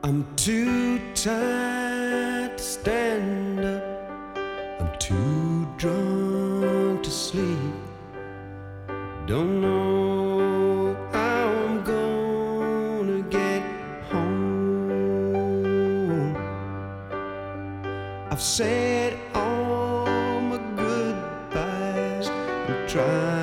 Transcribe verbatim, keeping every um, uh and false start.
I'm too tired to stand up. I'm too drunk to sleep. Don't know how I'm gonna get home. I've said all my goodbyes and tried